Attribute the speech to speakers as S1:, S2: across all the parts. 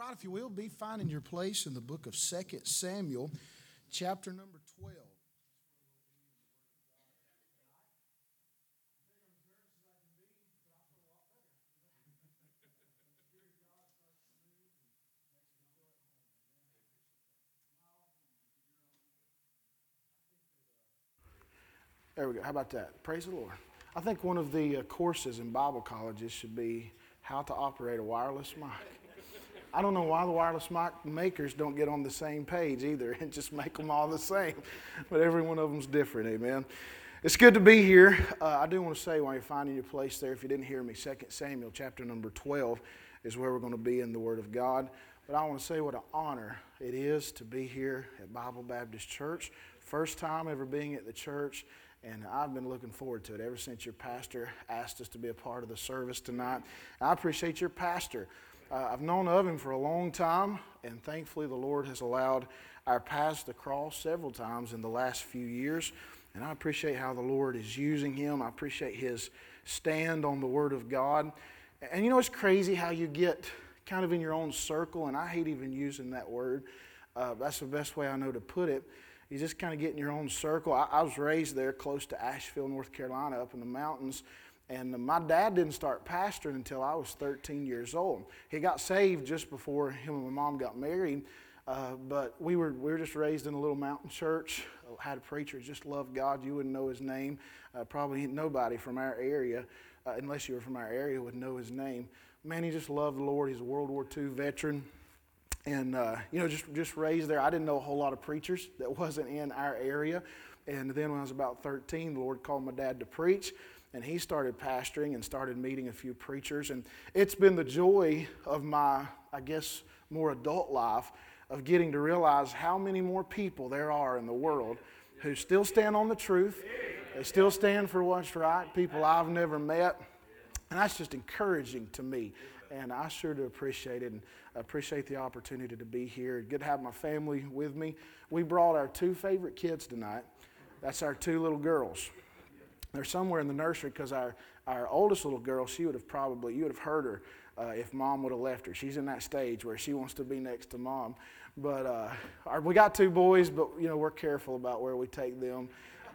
S1: God, if you will, be finding your place in the book of 2 Samuel, chapter number 12. There we go. How about that? Praise the Lord. I think one of the courses in Bible colleges should be how to operate a wireless mic. I don't know why the wireless mic makers don't get on the same page either and just make them all the same. But every one of them's different, amen. It's good to be here. I do want to say while you're finding your place there, if you didn't hear me, 2 Samuel chapter number 12 is where we're going to be in the Word of God. But I want to say what an honor it is to be here at Bible Baptist Church. First time ever being at the church. And I've been looking forward to it ever since your pastor asked us to be a part of the service tonight. I appreciate your pastor. I've known of him for a long time, and thankfully the Lord has allowed our paths to cross several times in the last few years. And I appreciate how the Lord is using him. I appreciate his stand on the Word of God. And you know, it's crazy how you get kind of in your own circle, and I hate even using that word. That's the best way I know to put it. You just kind of get in your own circle. I was raised there close to Asheville, North Carolina, up in the mountains. And my dad didn't start pastoring until I was 13 years old. He got saved just before him and my mom got married. But we were just raised in a little mountain church. Had a preacher who just loved God. You wouldn't know his name. Probably nobody from our area, unless you were from our area, would know his name. Man, he just loved the Lord. He's a World War II veteran. And, just raised there. I didn't know a whole lot of preachers that wasn't in our area. And then when I was about 13, the Lord called my dad to preach. And he started pastoring and started meeting a few preachers. And it's been the joy of my, I guess, more adult life of getting to realize how many more people there are in the world who still stand on the truth. They still stand for what's right. People I've never met. And that's just encouraging to me. And I sure do appreciate it, and I appreciate the opportunity to be here. Good to have my family with me. We brought our two favorite kids tonight. That's our two little girls. They're somewhere in the nursery because our oldest little girl, you would have heard her if Mom would have left her. She's in that stage where she wants to be next to Mom. But we got two boys, but we're careful about where we take them.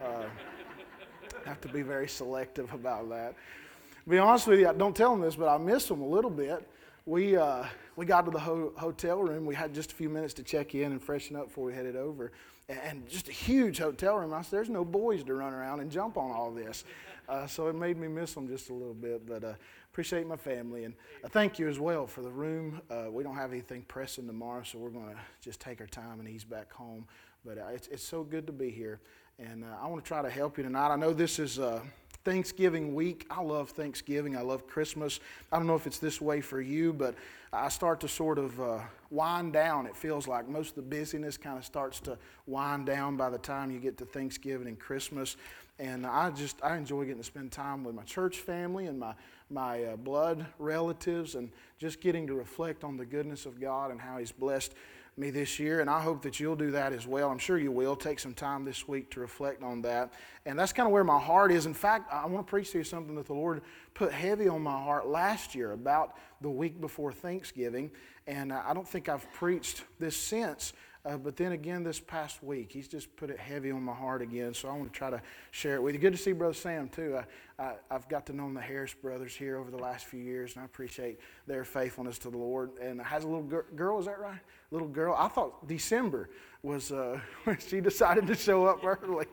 S1: Have to be very selective about that. To be honest with you, I don't tell them this, but I miss them a little bit. We got to the hotel room. We had just a few minutes to check in and freshen up before we headed over. And just a huge hotel room. I said, there's no boys to run around and jump on all this. So it made me miss them just a little bit. But appreciate my family. And thank you as well for the room. We don't have anything pressing tomorrow, so we're going to just take our time and ease back home. But it's so good to be here. And I want to try to help you tonight. I know this is Thanksgiving week. I love Thanksgiving. I love Christmas. I don't know if it's this way for you, but I start to sort of wind down. It feels like most of the busyness kind of starts to wind down by the time you get to Thanksgiving and Christmas. And I enjoy getting to spend time with my church family and my blood relatives, and just getting to reflect on the goodness of God and how He's blessed me this year, and I hope that you'll do that as well. I'm sure you will. Take some time this week to reflect on that. And that's kind of where my heart is. In fact, I want to preach to you something that the Lord put heavy on my heart last year about the week before Thanksgiving. And I don't think I've preached this since. But then again, this past week, He's just put it heavy on my heart again. So I want to try to share it with you. Good to see Brother Sam, too. I've got to know the Harris brothers here over the last few years, and I appreciate their faithfulness to the Lord. And has a little girl, is that right? Little girl. I thought December was when she decided to show up early.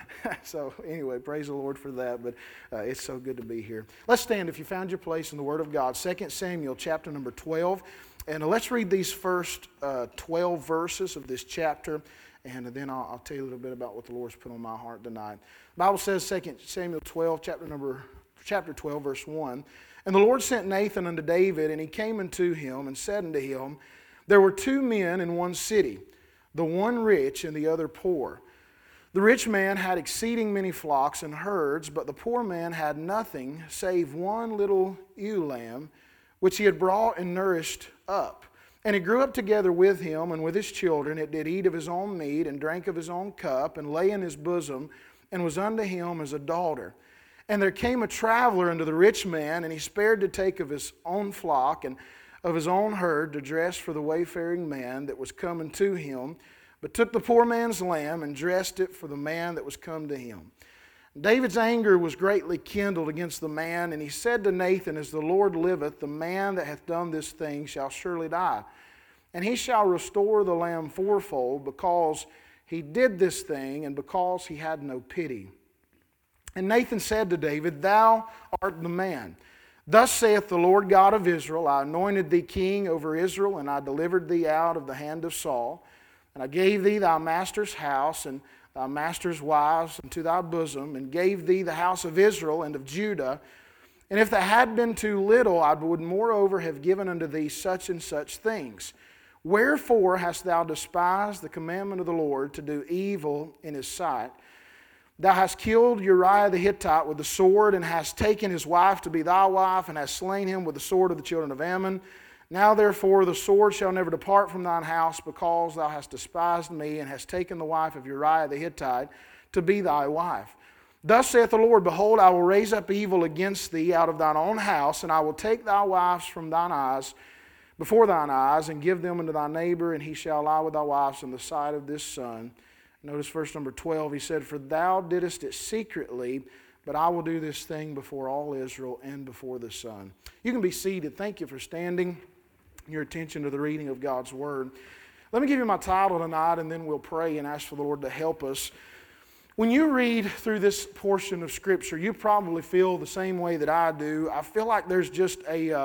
S1: So anyway, praise the Lord for that. But it's so good to be here. Let's stand if you found your place in the Word of God. 2 Samuel chapter number 12. And let's read these first 12 verses of this chapter, and then I'll tell you a little bit about what the Lord's put on my heart tonight. The Bible says, 2 Samuel 12, chapter 12, verse 1, "And the Lord sent Nathan unto David, and he came unto him, and said unto him, There were two men in one city, the one rich and the other poor. The rich man had exceeding many flocks and herds, but the poor man had nothing save one little ewe lamb, which he had brought and nourished up. And it grew up together with him and with his children. It did eat of his own meat and drank of his own cup and lay in his bosom and was unto him as a daughter. And there came a traveler unto the rich man, and he spared to take of his own flock and of his own herd to dress for the wayfaring man that was coming to him, but took the poor man's lamb and dressed it for the man that was come to him. David's anger was greatly kindled against the man, and he said to Nathan, As the Lord liveth, the man that hath done this thing shall surely die. And he shall restore the lamb fourfold, because he did this thing, and because he had no pity. And Nathan said to David, Thou art the man. Thus saith the Lord God of Israel, I anointed thee king over Israel, and I delivered thee out of the hand of Saul. And I gave thee thy master's house, and thy master's wives unto thy bosom, and gave thee the house of Israel and of Judah. And if that had been too little, I would moreover have given unto thee such and such things. Wherefore hast thou despised the commandment of the Lord to do evil in his sight? Thou hast killed Uriah the Hittite with the sword, and hast taken his wife to be thy wife, and hast slain him with the sword of the children of Ammon. Now therefore the sword shall never depart from thine house, because thou hast despised me, and hast taken the wife of Uriah the Hittite to be thy wife. Thus saith the Lord, Behold, I will raise up evil against thee out of thine own house, and I will take thy wives from thine eyes, before thine eyes, and give them unto thy neighbor, and he shall lie with thy wives in the sight of this son. Notice verse number 12, he said, For thou didst it secretly, but I will do this thing before all Israel and before the sun. You can be seated. Thank you for standing your attention to the reading of God's Word. Let me give you my title tonight, and then we'll pray and ask for the Lord to help us. When you read through this portion of Scripture, you probably feel the same way that I do. I feel like there's just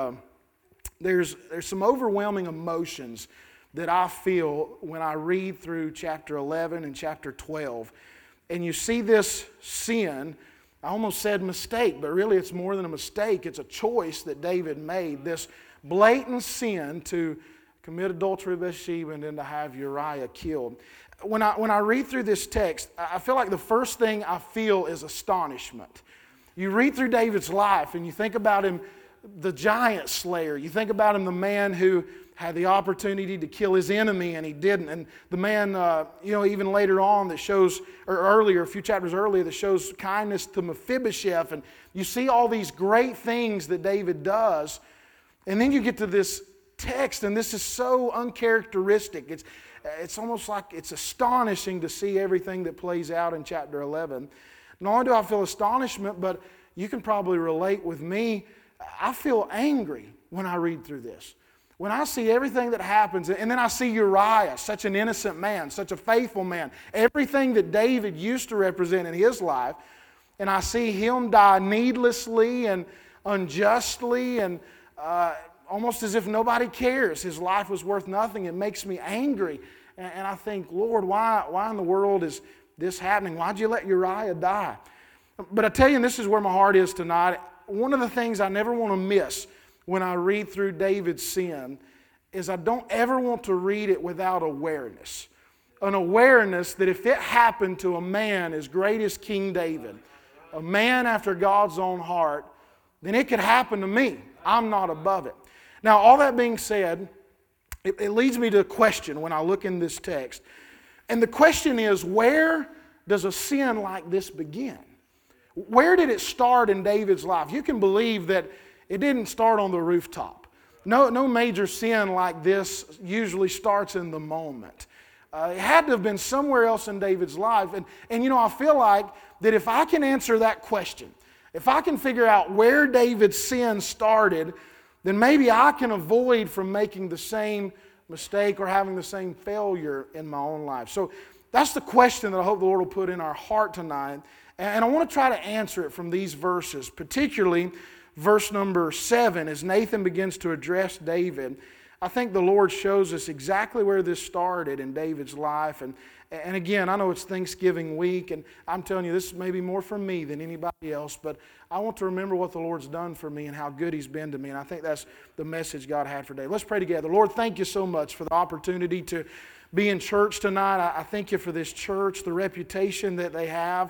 S1: there's some overwhelming emotions that I feel when I read through chapter 11 and chapter 12. And you see this sin, I almost said mistake, but really it's more than a mistake. It's a choice that David made, this blatant sin to commit adultery with Bathsheba and then to have Uriah killed. When I read through this text, I feel like the first thing I feel is astonishment. You read through David's life and you think about him, the giant slayer. You think about him, the man who had the opportunity to kill his enemy and he didn't. And the man, even later on that shows, or earlier, a few chapters earlier, that shows kindness to Mephibosheth. And you see all these great things that David does. And then you get to this text, and this is so uncharacteristic. It's almost like it's astonishing to see everything that plays out in chapter 11. Not only do I feel astonishment, but you can probably relate with me. I feel angry when I read through this. When I see everything that happens, and then I see Uriah, such an innocent man, such a faithful man, everything that David used to represent in his life, and I see him die needlessly and unjustly and almost as if nobody cares. His life was worth nothing. It makes me angry. And I think, Lord, why in the world is this happening? Why'd you let Uriah die? But I tell you, and this is where my heart is tonight, one of the things I never want to miss when I read through David's sin is I don't ever want to read it without awareness. An awareness that if it happened to a man as great as King David, a man after God's own heart, then it could happen to me. I'm not above it. Now, all that being said, it leads me to a question when I look in this text. And the question is, where does a sin like this begin? Where did it start in David's life? You can believe that it didn't start on the rooftop. No major sin like this usually starts in the moment. It had to have been somewhere else in David's life. And I feel like that if I can answer that question, if I can figure out where David's sin started, then maybe I can avoid from making the same mistake or having the same failure in my own life. So that's the question that I hope the Lord will put in our heart tonight. And I want to try to answer it from these verses, particularly verse number 7, as Nathan begins to address David. I think the Lord shows us exactly where this started in David's life. And again, I know it's Thanksgiving week, and I'm telling you, this may be more for me than anybody else, but I want to remember what the Lord's done for me and how good He's been to me, and I think that's the message God had for David. Let's pray together. Lord, thank you so much for the opportunity to be in church tonight. I thank you for this church, the reputation that they have.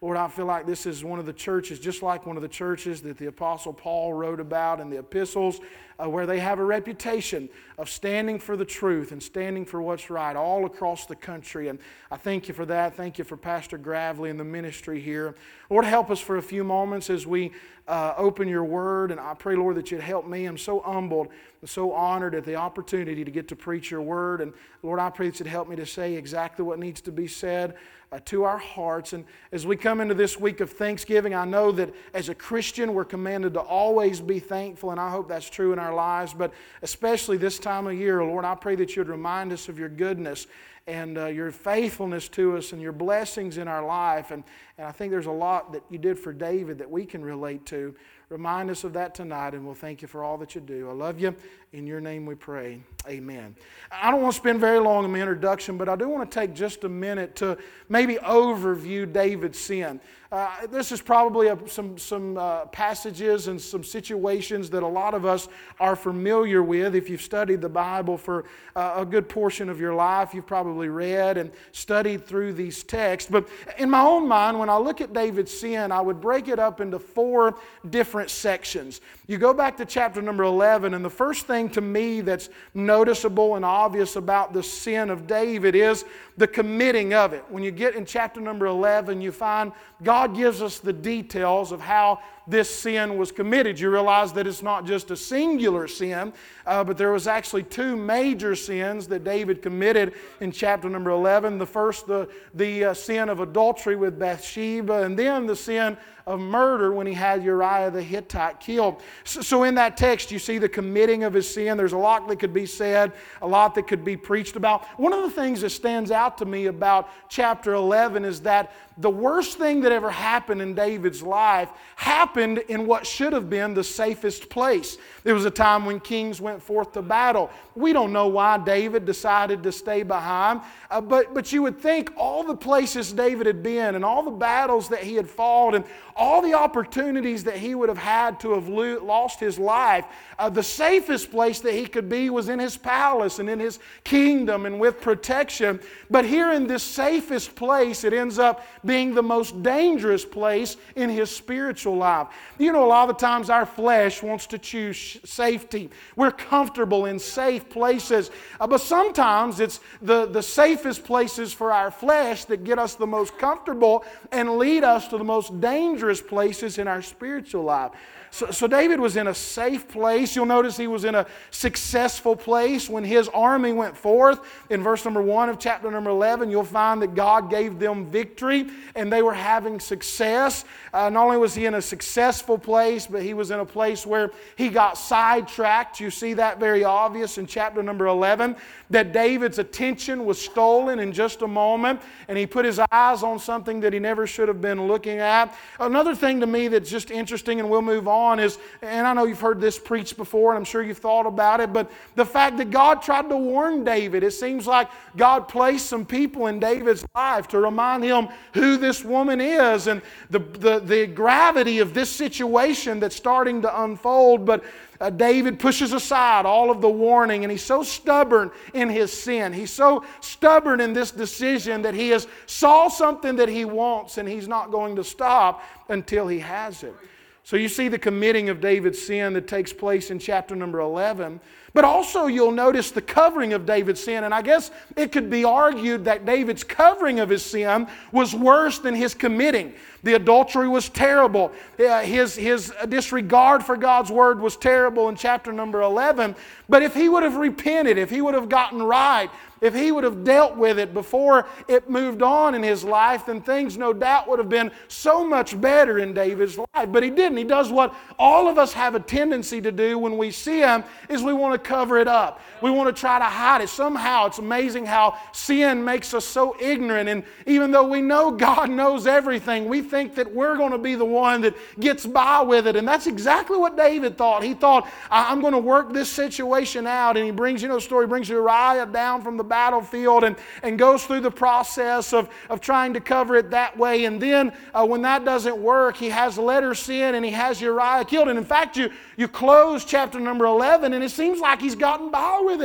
S1: Lord, I feel like this is one of the churches, just like one of the churches that the Apostle Paul wrote about in the epistles, where they have a reputation of standing for the truth and standing for what's right all across the country. And I thank you for that. Thank you for Pastor Gravely and the ministry here. Lord, help us for a few moments as we open your word. And I pray, Lord, that you'd help me. I'm so humbled and so honored at the opportunity to get to preach your word. And Lord, I pray that you'd help me to say exactly what needs to be said to our hearts. And as we come into this week of Thanksgiving, I know that as a Christian we're commanded to always be thankful, and I hope that's true in our lives, but especially this time of year, Lord, I pray that you'd remind us of your goodness and your faithfulness to us and your blessings in our life. And I think there's a lot that you did for David that we can relate to. Remind us of that tonight, and we'll thank you for all that you do. I love you. In your name we pray. Amen. I don't want to spend very long in my introduction, but I do want to take just a minute to maybe overview David's sin. This is probably some passages and some situations that a lot of us are familiar with. If you've studied the Bible for a good portion of your life, you've probably read and studied through these texts. But in my own mind, when I look at David's sin, I would break it up into 4 different sections. You go back to chapter number 11, and the first thing to me that's noticeable and obvious about the sin of David is the committing of it. When you get in chapter number 11, you find God gives us the details of how this sin was committed. You realize that it's not just a singular sin, but there was actually 2 major sins that David committed in chapter number 11. The first, the sin of adultery with Bathsheba, and then the sin of murder when he had Uriah the Hittite killed. So in that text you see the committing of his sin. There's a lot that could be said, a lot that could be preached about. One of the things that stands out to me about chapter 11 is that the worst thing that ever happened in David's life happened in what should have been the safest place. There was a time when kings went forth to battle. We don't know why David decided to stay behind, but you would think all the places David had been and all the battles that he had fought and all the opportunities that he would have had to have lost his life, the safest place that he could be was in his palace and in his kingdom and with protection. But here in this safest place, it ends up being the most dangerous place in his spiritual life. You know, a lot of the times our flesh wants to choose safety. We're comfortable in safe places. But sometimes it's the safest places for our flesh that get us the most comfortable and lead us to the most dangerous places in our spiritual life. So David was in a safe place. You'll notice he was in a successful place when his army went forth. In verse number 1 of chapter number 11, you'll find that God gave them victory and they were having success. Not only was he in a successful place, but he was in a place where he got sidetracked. You see that very obvious in chapter number 11, that David's attention was stolen in just a moment and he put his eyes on something that he never should have been looking at. Another thing to me that's just interesting, and we'll move on, is, and I know you've heard this preached before and I'm sure you've thought about it, but the fact that God tried to warn David. It seems like God placed some people in David's life to remind him who this woman is and the gravity of this situation that's starting to unfold. But David pushes aside all of the warning, and he's so stubborn in his sin. He's so stubborn in this decision that he has saw something that he wants and he's not going to stop until he has it. So you see the committing of David's sin that takes place in chapter number 11. But also you'll notice the covering of David's sin. And I guess it could be argued that David's covering of his sin was worse than his committing. The adultery was terrible. His disregard for God's word was terrible in chapter number 11. But if he would have repented, if he would have gotten right, if he would have dealt with it before it moved on in his life, then things no doubt would have been so much better in David's life. But he didn't. He does what all of us have a tendency to do when we see him, is we want to cover it up. We want to try to hide it. Somehow it's amazing how sin makes us so ignorant. And even though we know God knows everything, we think that we're going to be the one that gets by with it. And that's exactly what David thought. He thought, I'm going to work this situation out. And he brings, the story brings Uriah down from the battlefield and goes through the process of trying to cover it that way. And then when that doesn't work, he has let her sin and he has Uriah killed. And in fact, you close chapter number 11 and it seems like he's gotten by with it.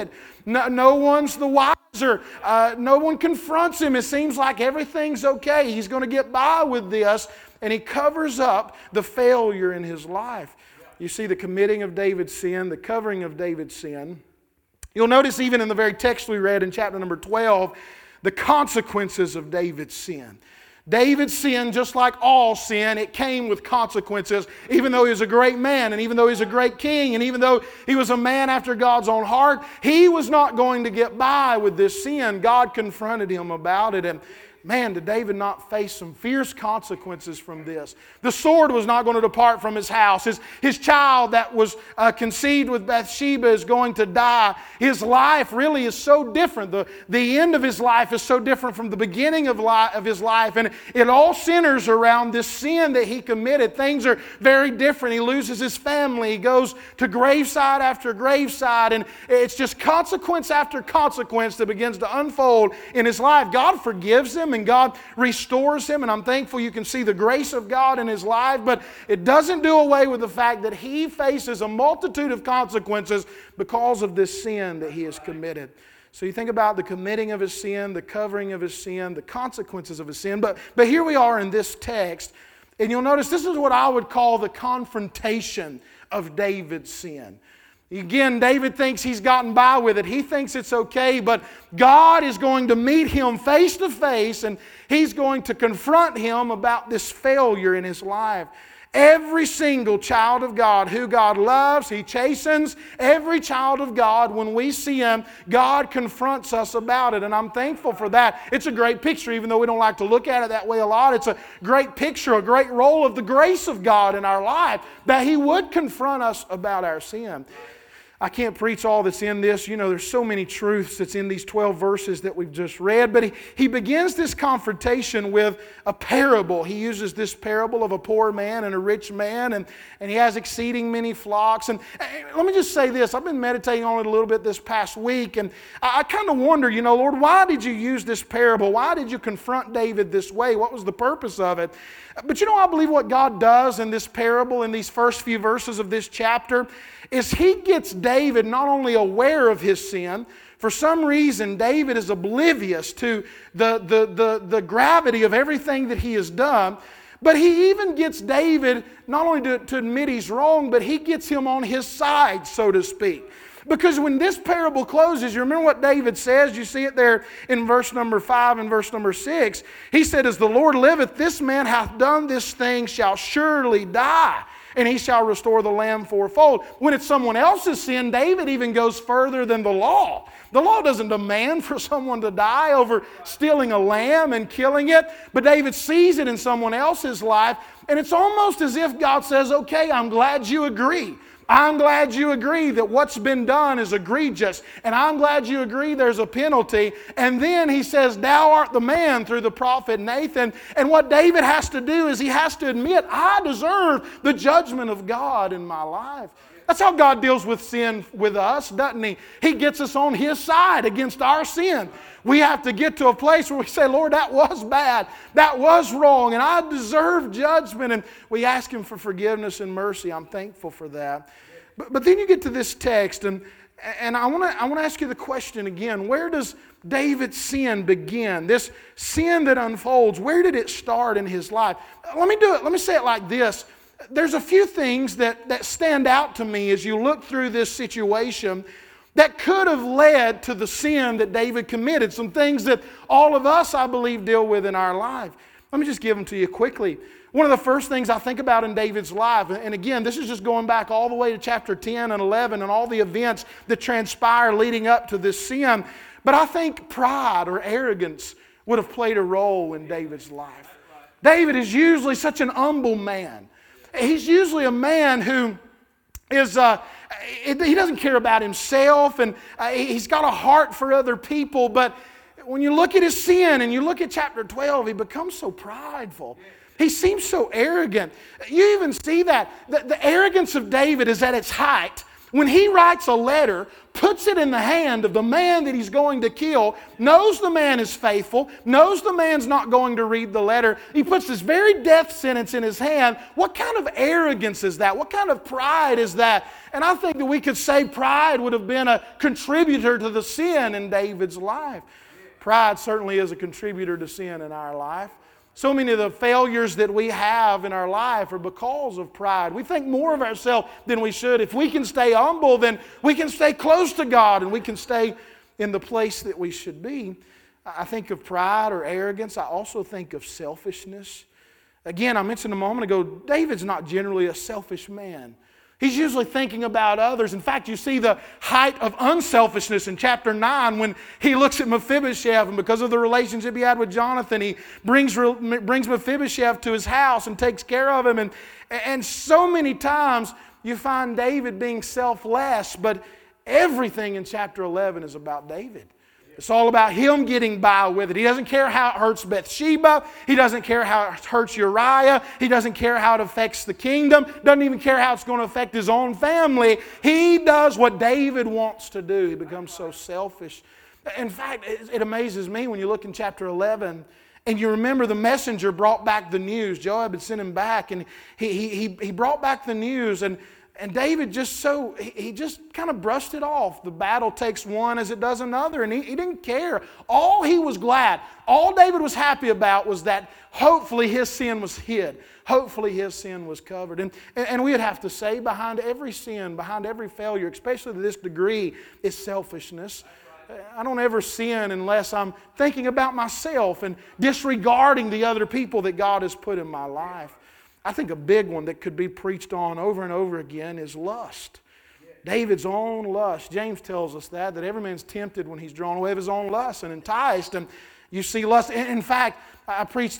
S1: No one's the wiser. No one confronts him. It seems like everything's okay. He's going to get by with this. And he covers up the failure in his life. You see the committing of David's sin, the covering of David's sin. You'll notice even in the very text we read in chapter number 12, the consequences of David's sin. David's sin, just like all sin, it came with consequences. Even though he was a great man, and even though he was a great king, and even though he was a man after God's own heart, he was not going to get by with this sin. God confronted him about it. And man, did David not face some fierce consequences from this. The sword was not going to depart from his house. His child that was conceived with Bathsheba is going to die. His life really is so different. The end of his life is so different from the beginning of his life. And it all centers around this sin that he committed. Things are very different. He loses his family. He goes to graveside after graveside. And it's just consequence after consequence that begins to unfold in his life. God forgives him and God restores him, and I'm thankful you can see the grace of God in his life, but it doesn't do away with the fact that he faces a multitude of consequences because of this sin that he has committed. So you think about the committing of his sin, the covering of his sin, the consequences of his sin, but here we are in this text, and you'll notice this is what I would call the confrontation of David's sin. Again, David thinks he's gotten by with it. He thinks it's okay, but God is going to meet him face to face, and He's going to confront him about this failure in his life. Every single child of God who God loves, He chastens. Every child of God, when we see him, God confronts us about it, and I'm thankful for that. It's a great picture, even though we don't like to look at it that way a lot. It's a great picture, a great role of the grace of God in our life, that He would confront us about our sin. I can't preach all that's in this. You know, there's so many truths that's in these 12 verses that we've just read. But he begins this confrontation with a parable. He uses this parable of a poor man and a rich man, and he has exceeding many flocks. And let me just say this. I've been meditating on it a little bit this past week, and I kind of wonder, you know, Lord, why did you use this parable? Why did you confront David this way? What was the purpose of it? But you know, I believe what God does in this parable, in these first few verses of this chapter, is He gets David not only aware of his sin. For some reason, David is oblivious to the gravity of everything that he has done. But He even gets David not only to admit he's wrong, but He gets him on his side, so to speak. Because when this parable closes, you remember what David says? You see it there in verse number 5 and verse number 6. He said, "As the Lord liveth, this man hath done this thing, shall surely die, and he shall restore the lamb fourfold." When it's someone else's sin, David even goes further than the law. The law doesn't demand for someone to die over stealing a lamb and killing it, but David sees it in someone else's life, and it's almost as if God says, "Okay, I'm glad you agree. I'm glad you agree that what's been done is egregious, and I'm glad you agree there's a penalty." And then He says, "Thou art the man," through the prophet Nathan. And what David has to do is he has to admit, I deserve the judgment of God in my life. That's how God deals with sin with us, doesn't He? He gets us on His side against our sin. We have to get to a place where we say, "Lord, that was bad. That was wrong, and I deserve judgment." And we ask Him for forgiveness and mercy. I'm thankful for that. But then you get to this text, and I want to ask you the question again. Where does David's sin begin? This sin that unfolds, where did it start in his life? Let me say it like this. There's a few things that stand out to me as you look through this situation that could have led to the sin that David committed. Some things that all of us, I believe, deal with in our life. Let me just give them to you quickly. One of the first things I think about in David's life, and again, this is just going back all the way to chapter 10 and 11 and all the events that transpire leading up to this sin, but I think pride or arrogance would have played a role in David's life. David is usually such an humble man. He's usually a man who is, he doesn't care about himself, and he's got a heart for other people, but when you look at his sin and you look at chapter 12, he becomes so prideful. He seems so arrogant. You even see that. The arrogance of David is at its height When he writes a letter, puts it in the hand of the man that he's going to kill, knows the man is faithful, knows the man's not going to read the letter, he puts this very death sentence in his hand. What kind of arrogance is that? What kind of pride is that? And I think that we could say pride would have been a contributor to the sin in David's life. Pride certainly is a contributor to sin in our life. So many of the failures that we have in our life are because of pride. We think more of ourselves than we should. If we can stay humble, then we can stay close to God and we can stay in the place that we should be. I think of pride or arrogance. I also think of selfishness. Again, I mentioned a moment ago, David's not generally a selfish man. He's usually thinking about others. In fact, you see the height of unselfishness in chapter 9 when he looks at Mephibosheth, and because of the relationship he had with Jonathan, he brings Mephibosheth to his house and takes care of him. And so many times you find David being selfless, but everything in chapter 11 is about David. It's all about him getting by with it. He doesn't care how it hurts Bathsheba. He doesn't care how it hurts Uriah. He doesn't care how it affects the kingdom. Doesn't even care how it's going to affect his own family. He does what David wants to do. He becomes so selfish. In fact, it amazes me when you look in chapter 11 and you remember the messenger brought back the news. Joab had sent him back and he brought back the news and David he just kind of brushed it off. The battle takes one as it does another, and he didn't care. All David was happy about was that hopefully his sin was hid. Hopefully his sin was covered. And we would have to say behind every sin, behind every failure, especially to this degree, is selfishness. I don't ever sin unless I'm thinking about myself and disregarding the other people that God has put in my life. I think a big one that could be preached on over and over again is lust. David's own lust. James tells us that every man's tempted when he's drawn away of his own lust and enticed. And you see lust. In fact, I preached,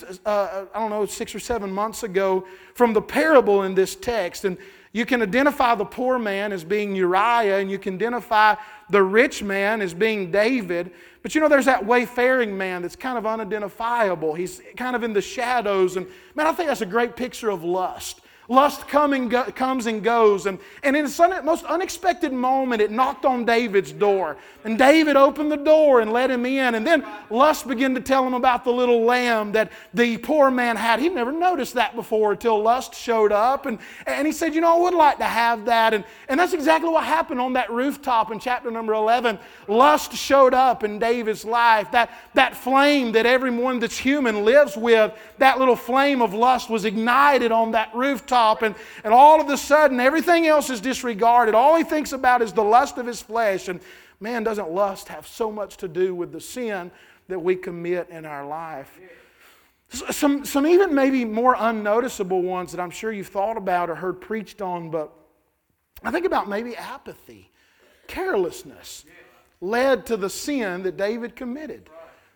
S1: 6 or 7 months ago from the parable in this text. And you can identify the poor man as being Uriah, and you can identify the rich man as being David. But there's that wayfaring man that's kind of unidentifiable. He's kind of in the shadows. And man, I think that's a great picture of lust. Lust comes and goes. And in the most unexpected moment, it knocked on David's door. And David opened the door and let him in. And then lust began to tell him about the little lamb that the poor man had. He'd never noticed that before until lust showed up. And he said, I would like to have that. And that's exactly what happened on that rooftop in chapter number 11. Lust showed up in David's life. That flame that everyone that's human lives with, that little flame of lust was ignited on that rooftop. And all of a sudden, everything else is disregarded. All he thinks about is the lust of his flesh. And man, doesn't lust have so much to do with the sin that we commit in our life? Some even maybe more unnoticeable ones that I'm sure you've thought about or heard preached on, but I think about maybe apathy, carelessness led to the sin that David committed.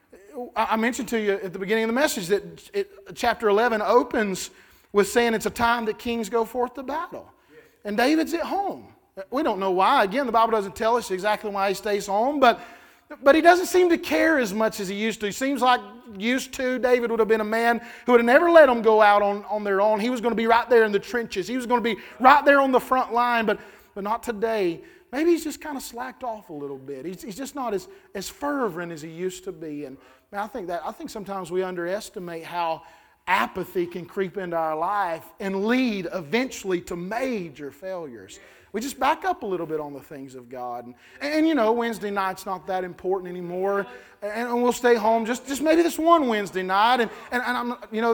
S1: I mentioned to you at the beginning of the message that chapter 11 opens with saying it's a time that kings go forth to battle. And David's at home. We don't know why. Again, the Bible doesn't tell us exactly why he stays home, but he doesn't seem to care as much as he used to. He seems like David would have been a man who would have never let them go out on their own. He was going to be right there in the trenches. He was going to be right there on the front line, but not today. Maybe he's just kind of slacked off a little bit. He's just not as fervent as he used to be. And man, I think sometimes we underestimate how apathy can creep into our life and lead eventually to major failures. We just back up a little bit on the things of God. And Wednesday night's not that important anymore. And we'll stay home just maybe this one Wednesday night. And I'm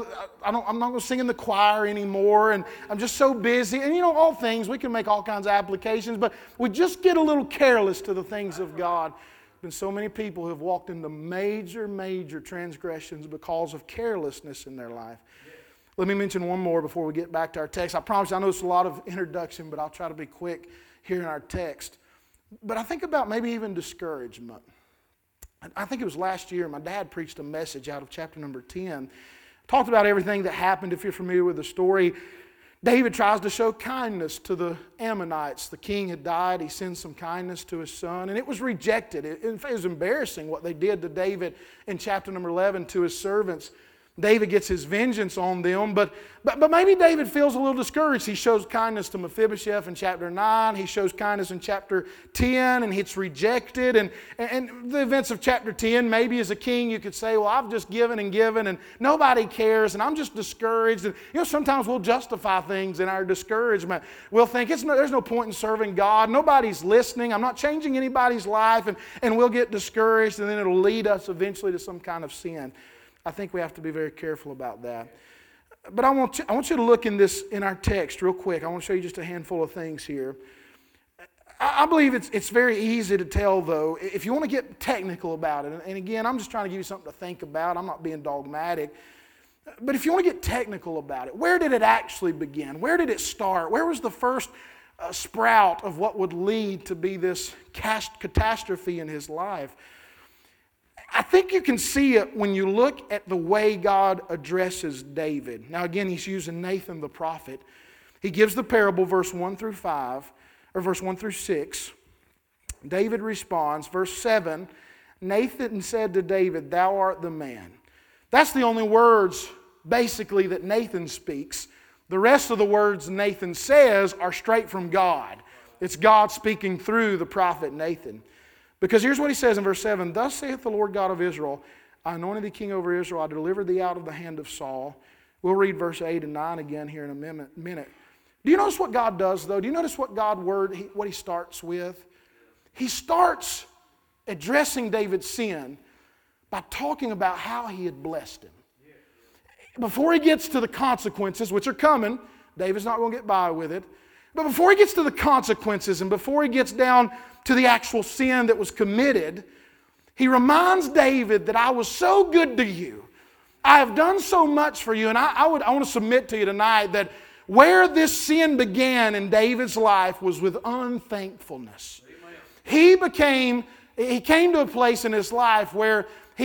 S1: not going to sing in the choir anymore. And I'm just so busy. And all things, we can make all kinds of applications. But we just get a little careless to the things of God. Been so many people who have walked into major transgressions because of carelessness in their life. Let me mention one more before we get back to our text. I promise you, I know it's a lot of introduction, but I'll try to be quick here in our text. But I think about maybe even discouragement. I think it was last year, my dad preached a message out of chapter number 10. Talked about everything that happened, if you're familiar with the story. David tries to show kindness to the Ammonites. The king had died. He sends some kindness to his son, and it was rejected. It was embarrassing what they did to David in chapter number 11 to his servants. David gets his vengeance on them, but maybe David feels a little discouraged. He shows kindness to Mephibosheth in chapter 9. He shows kindness in chapter 10, and it's rejected. And the events of chapter 10, maybe as a king you could say, well, I've just given, and nobody cares, and I'm just discouraged. And sometimes we'll justify things in our discouragement. We'll think there's no point in serving God. Nobody's listening. I'm not changing anybody's life, and we'll get discouraged, and then it'll lead us eventually to some kind of sin. I think we have to be very careful about that. But I want you to look in our text real quick. I want to show you just a handful of things here. I believe it's very easy to tell, though, if you want to get technical about it. And again, I'm just trying to give you something to think about. I'm not being dogmatic. But if you want to get technical about it, where did it actually begin? Where did it start? Where was the first sprout of what would lead to be this catastrophe in his life? I think you can see it when you look at the way God addresses David. Now again, he's using Nathan the prophet. He gives the parable, verse 1 through 5, or verse 1 through 6. David responds, verse 7, Nathan said to David, "Thou art the man." That's the only words, basically, that Nathan speaks. The rest of the words Nathan says are straight from God. It's God speaking through the prophet Nathan. Because here's what he says in verse 7, "Thus saith the Lord God of Israel, I anointed thee king over Israel, I delivered thee out of the hand of Saul." We'll read verse 8 and 9 again here in a minute. Do you notice what God does, though? Do you notice what what he starts with? He starts addressing David's sin by talking about how he had blessed him. Before he gets to the consequences, which are coming, David's not going to get by with it, but before he gets to the consequences and before he gets down to the actual sin that was committed, he reminds David that I was so good to you. I have done so much for you. And I want to submit to you tonight that where this sin began in David's life was with unthankfulness. He came to a place in his life where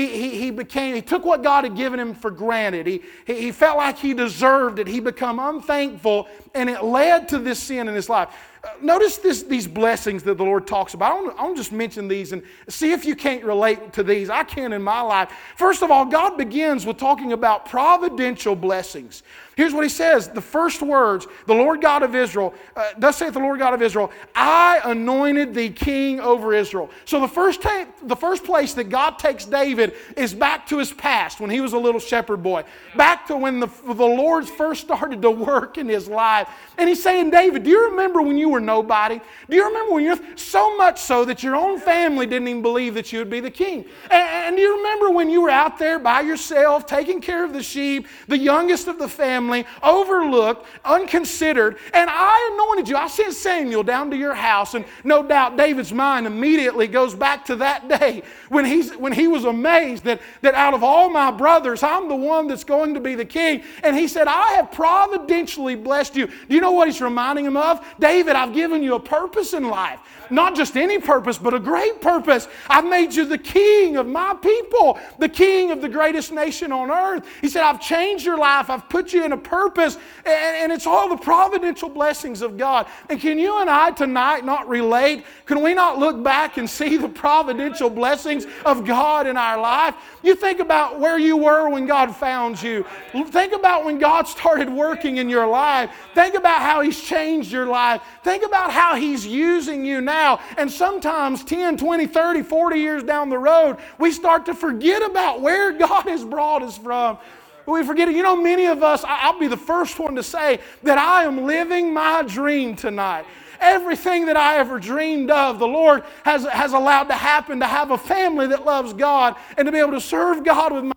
S1: he took what God had given him for granted. He felt like he deserved it. He became unthankful, and it led to this sin in his life. Notice these blessings that the Lord talks about. I want to just mention these and see if you can't relate to these. I can in my life. First of all, God begins with talking about providential blessings. Here's what he says. The first words, the Lord God of Israel, thus saith the Lord God of Israel, I anointed thee king over Israel. So the first place that God takes David is back to his past when he was a little shepherd boy. Back to when the Lord first started to work in his life. And he's saying, David, do you remember when you were nobody? Do you remember when you're so much so that your own family didn't even believe that you would be the king? And do you remember when you were out there by yourself, taking care of the sheep, the youngest of the family, overlooked, unconsidered, and I anointed you. I sent Samuel down to your house, and no doubt David's mind immediately goes back to that day when he was amazed that out of all my brothers, I'm the one that's going to be the king. And he said, I have providentially blessed you. Do you know what he's reminding him of? David, I've given you a purpose in life. Not just any purpose, but a great purpose. I've made you the king of my people, the king of the greatest nation on earth. He said, I've changed your life. I've put you in a purpose, and it's all the providential blessings of God. And can you and I tonight not relate? Can we not look back and see the providential blessings of God in our life? You think about where you were when God found you. Think about when God started working in your life. Think about how He's changed your life. Think about how He's using you now. And sometimes 10, 20, 30, 40 years down the road, we start to forget about where God has brought us from. We forget it. You know, many of us, I'll be the first one to say that I am living my dream tonight. Everything that I ever dreamed of, the Lord has allowed to happen, to have a family that loves God and to be able to serve God with my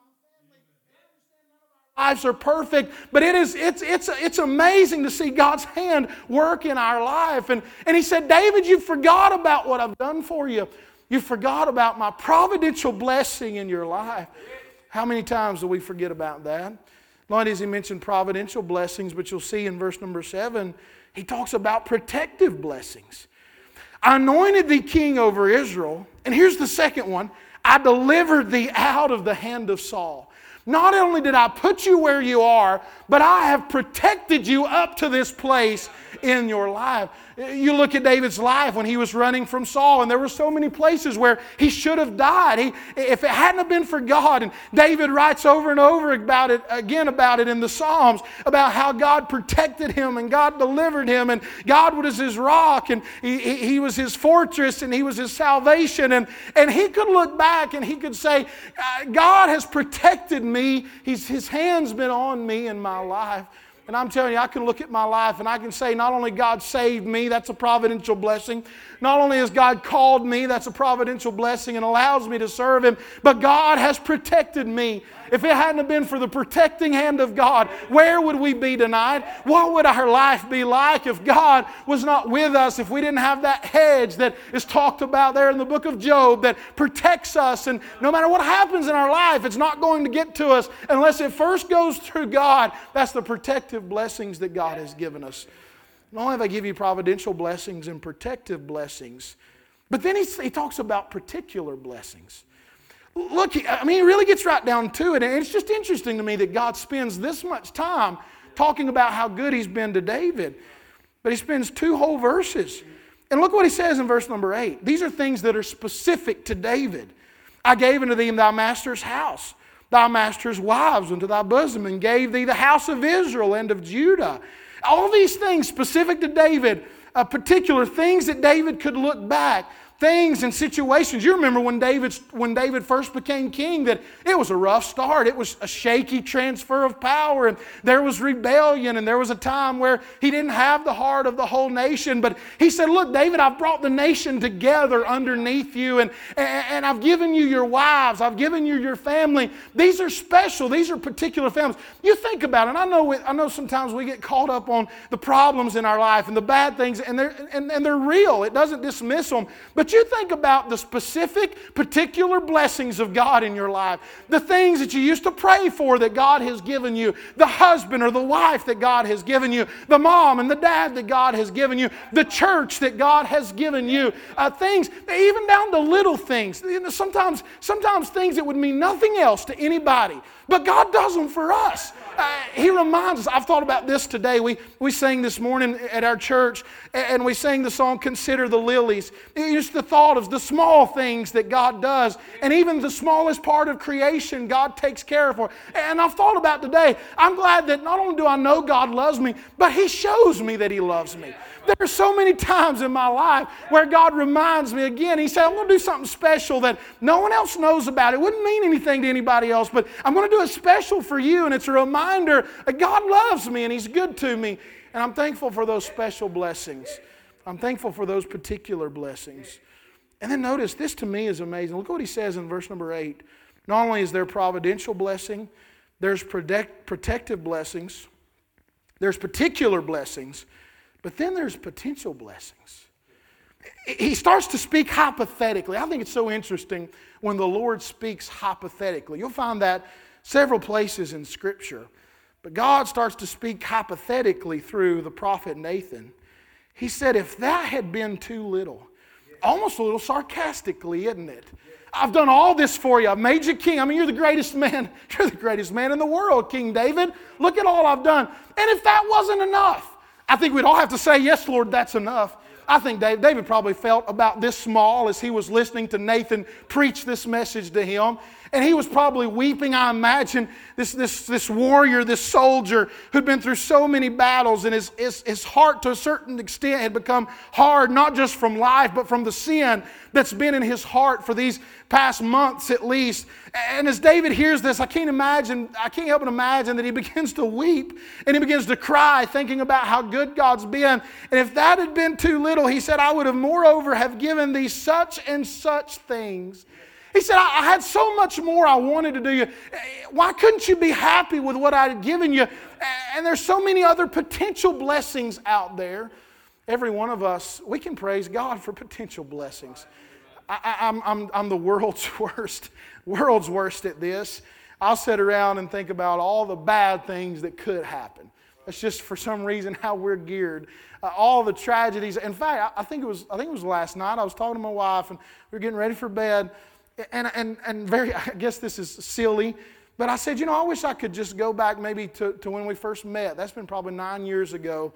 S1: lives are perfect, but it's amazing to see God's hand work in our life. And he said, David, you forgot about what I've done for you. You forgot about my providential blessing in your life. How many times do we forget about that? Not only does he mention providential blessings, but you'll see in verse number 7, he talks about protective blessings. I anointed thee king over Israel. And here's the second one. I delivered thee out of the hand of Saul. Not only did I put you where you are, but I have protected you up to this place in your life. You look at David's life when he was running from Saul, and there were so many places where he should have died. If it hadn't have been for God, and David writes over and over about it in the Psalms, about how God protected him and God delivered him, and God was his rock, and he was his fortress, and he was his salvation. And he could look back and he could say, God has protected me. His hand's been on me in my life. And I'm telling you, I can look at my life and I can say, not only God saved me, that's a providential blessing. Not only has God called me, that's a providential blessing and allows me to serve Him, but God has protected me. If it hadn't have been for the protecting hand of God, where would we be tonight? What would our life be like if God was not with us, if we didn't have that hedge that is talked about there in the book of Job that protects us, and no matter what happens in our life, it's not going to get to us unless it first goes through God. That's the protective blessings that God has given us. Not only have I give you providential blessings and protective blessings, but then he talks about particular blessings. Look, he really gets right down to it. And it's just interesting to me that God spends this much time talking about how good He's been to David. But He spends 2 whole verses. And look what He says in verse number 8. These are things that are specific to David. I gave unto thee thy master's house, thy master's wives unto thy bosom, and gave thee the house of Israel and of Judah. All these things specific to David, particular things that David could look back, things and situations. You remember when David first became king, that it was a rough start. It was a shaky transfer of power, and there was rebellion, and there was a time where he didn't have the heart of the whole nation. But he said, look, David, I've brought the nation together underneath you, and I've given you your wives. I've given you your family. These are special. These are particular families. You think about it. I know sometimes we get caught up on the problems in our life and the bad things, and they're real. It doesn't dismiss them. But you think about the specific, particular blessings of God in your life. The things that you used to pray for that God has given you. The husband or the wife that God has given you. The mom and the dad that God has given you. The church that God has given you. Things, even down to little things. Sometimes things that would mean nothing else to anybody. But God does them for us. He reminds us. I've thought about this today. We sang this morning at our church, and we sang the song, Consider the Lilies. It's the thought of the small things that God does, and even the smallest part of creation God takes care of. And I've thought about today, I'm glad that not only do I know God loves me, but He shows me that He loves me. There are so many times in my life where God reminds me again. He said, I'm going to do something special that no one else knows about. It wouldn't mean anything to anybody else, but I'm going to do it special for you. And it's a reminder that God loves me and He's good to me. And I'm thankful for those special blessings. I'm thankful for those particular blessings. And then notice, this to me is amazing. Look what he says in verse number 8. Not only is there providential blessing, there's protective blessings, there's particular blessings, but then there's potential blessings. He starts to speak hypothetically. I think it's so interesting when the Lord speaks hypothetically. You'll find that several places in Scripture. But God starts to speak hypothetically through the prophet Nathan. He said, if that had been too little, almost a little sarcastically, isn't it? I've done all this for you. I've made you king. You're the greatest man. You're the greatest man in the world, King David. Look at all I've done. And if that wasn't enough, I think we'd all have to say, yes, Lord, that's enough. I think David probably felt about this small as he was listening to Nathan preach this message to him. And he was probably weeping. I imagine this warrior, this soldier who'd been through so many battles, and his heart to a certain extent had become hard, not just from life, but from the sin that's been in his heart for these past months at least. And as David hears this, I can't help but imagine that he begins to weep and he begins to cry, thinking about how good God's been. And if that had been too little, he said, I would have moreover have given thee such and such things. He said, I had so much more I wanted to do you. Why couldn't you be happy with what I had given you? And there's so many other potential blessings out there. Every one of us, we can praise God for potential blessings. I'm the world's worst at this. I'll sit around and think about all the bad things that could happen. That's just for some reason how we're geared. All the tragedies. In fact, I think it was last night. I was talking to my wife and we were getting ready for bed. And I guess this is silly, but I said, I wish I could just go back maybe to when we first met. That's been probably 9 years ago.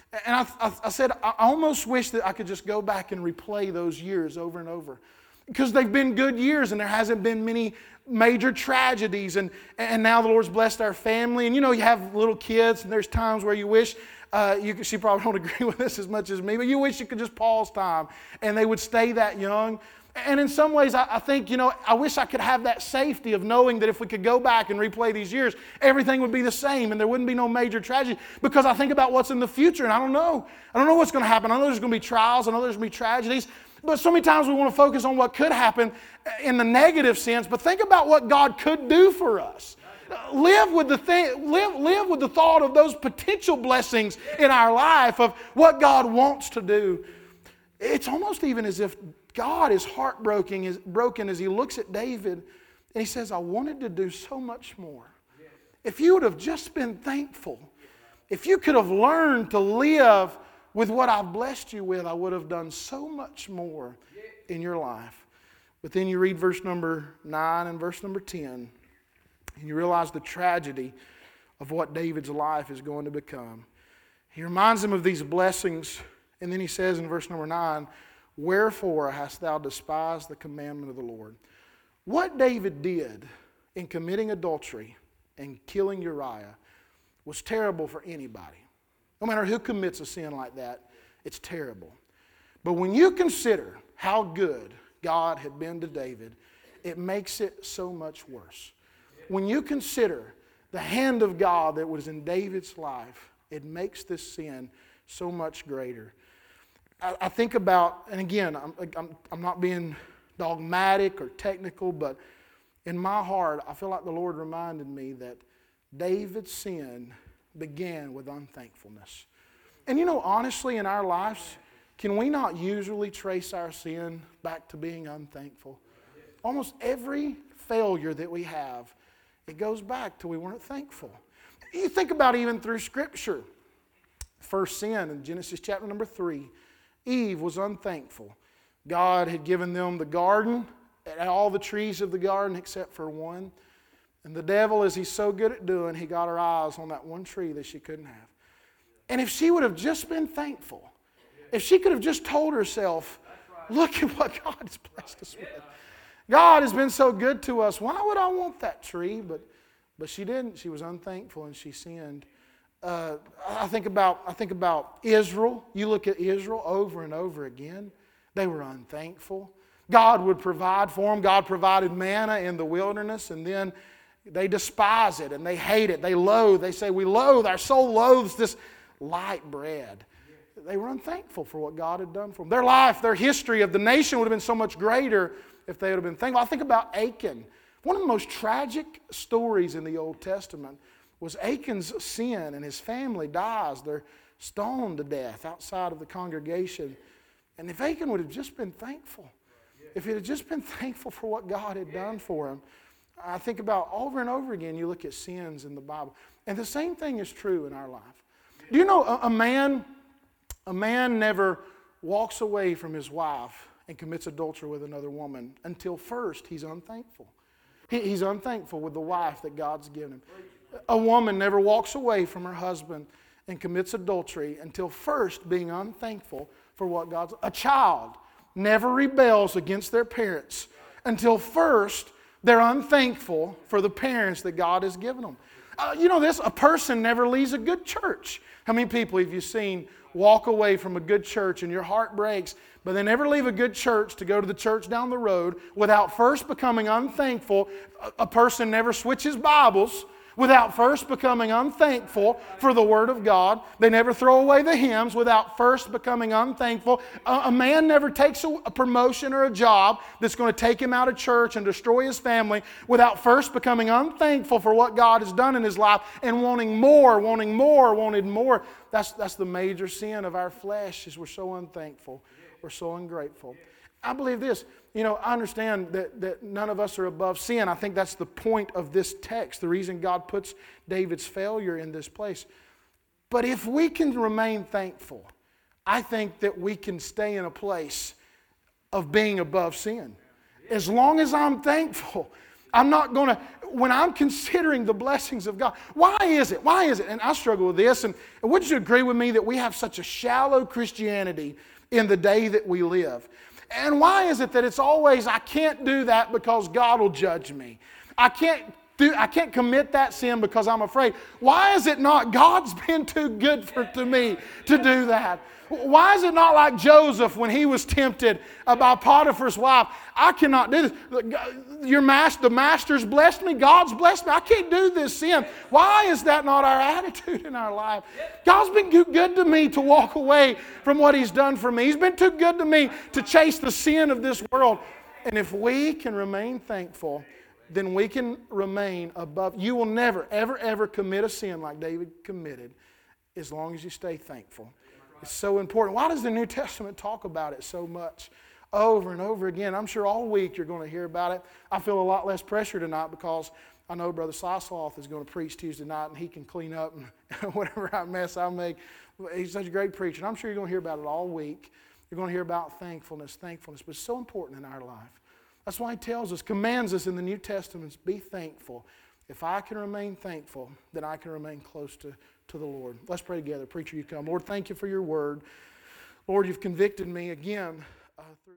S1: And I said, I almost wish that I could just go back and replay those years over and over. Because they've been good years and there hasn't been many major tragedies. And now the Lord's blessed our family. And you have little kids and there's times where you wish, she probably don't agree with this as much as me, but you wish you could just pause time and they would stay that young. And in some ways, I think, I wish I could have that safety of knowing that if we could go back and replay these years, everything would be the same and there wouldn't be no major tragedy. Because I think about what's in the future and I don't know. I don't know what's going to happen. I know there's going to be trials. I know there's going to be tragedies. But so many times we want to focus on what could happen in the negative sense. But think about what God could do for us. Live with the thought of those potential blessings in our life of what God wants to do. It's almost even as if God is heartbroken as He looks at David and He says, I wanted to do so much more. If you would have just been thankful, if you could have learned to live with what I've blessed you with, I would have done so much more in your life. But then you read verse number 9 and verse number 10, and you realize the tragedy of what David's life is going to become. He reminds him of these blessings, and then he says in verse number 9, wherefore hast thou despised the commandment of the Lord? What David did in committing adultery and killing Uriah was terrible for anybody. No matter who commits a sin like that, it's terrible. But when you consider how good God had been to David, it makes it so much worse. When you consider the hand of God that was in David's life, it makes this sin so much greater. I think about, and again, I'm not being dogmatic or technical, but in my heart, I feel like the Lord reminded me that David's sin began with unthankfulness. And honestly, in our lives, can we not usually trace our sin back to being unthankful? Almost every failure that we have, it goes back to we weren't thankful. You think about even through Scripture. First sin in Genesis chapter number 3, Eve was unthankful. God had given them the garden, and all the trees of the garden except for one. And the devil, as he's so good at doing, he got her eyes on that one tree that she couldn't have. And if she would have just been thankful, if she could have just told herself, look at what God has blessed us with. God has been so good to us. Why would I want that tree? But she didn't. She was unthankful and she sinned. I think about Israel. You look at Israel over and over again. They were unthankful. God would provide for them. God provided manna in the wilderness, and then they despise it and they hate it. They loathe. They say, we loathe. Our soul loathes this light bread. They were unthankful for what God had done for them. Their life, their history of the nation would have been so much greater if they would have been thankful. I think about Achan. One of the most tragic stories in the Old Testament was Achan's sin, and his family dies. They're stoned to death outside of the congregation. And if Achan would have just been thankful, if he had just been thankful for what God had done for him, I think about over and over again, you look at sins in the Bible. And the same thing is true in our life. Do you know a man never walks away from his wife and commits adultery with another woman until first he's unthankful. He's unthankful with the wife that God's given him. A woman never walks away from her husband and commits adultery until first being unthankful for what God's... A child never rebels against their parents until first they're unthankful for the parents that God has given them. You know this, a person never leaves a good church. How many people have you seen walk away from a good church and your heart breaks, but they never leave a good church to go to the church down the road without first becoming unthankful? A person never switches Bibles without first becoming unthankful for the Word of God. They never throw away the hymns without first becoming unthankful. A man never takes a promotion or a job that's going to take him out of church and destroy his family without first becoming unthankful for what God has done in his life and wanting more. That's the major sin of our flesh, is we're so unthankful. We're so ungrateful. I believe this. I understand that none of us are above sin. I think that's the point of this text, the reason God puts David's failure in this place. But if we can remain thankful, I think that we can stay in a place of being above sin. As long as I'm thankful, I'm not going to, when I'm considering the blessings of God, why is it? Why is it? And I struggle with this, and would you agree with me that we have such a shallow Christianity in the day that we live? And why is it that it's always, I can't do that because God will judge me. I can't commit that sin because I'm afraid. Why is it not God's been too good to me to do that? Why is it not like Joseph when he was tempted by Potiphar's wife? I cannot do this. The master's blessed me. God's blessed me. I can't do this sin. Why is that not our attitude in our life? God's been too good to me to walk away from what He's done for me. He's been too good to me to chase the sin of this world. And if we can remain thankful, then we can remain above. You will never, ever, ever commit a sin like David committed as long as you stay thankful. It's so important. Why does the New Testament talk about it so much? Over and over again. I'm sure all week you're going to hear about it. I feel a lot less pressure tonight because I know Brother Sisloth is going to preach Tuesday night and he can clean up and whatever mess I make. He's such a great preacher. And I'm sure you're going to hear about it all week. You're going to hear about thankfulness. But it's so important in our life. That's why He tells us, commands us in the New Testament, be thankful. If I can remain thankful, then I can remain close to the Lord. Let's pray together. Preacher, you come. Lord, thank You for Your word. Lord, You've convicted me again through